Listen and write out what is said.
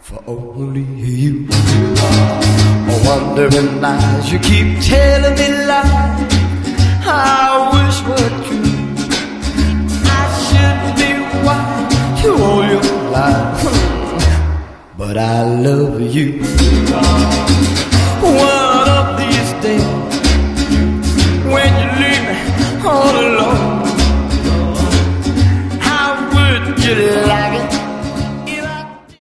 for only you. Wondering eyes, you keep telling me lies I wish were true. I should be wild to all your life, but I love you.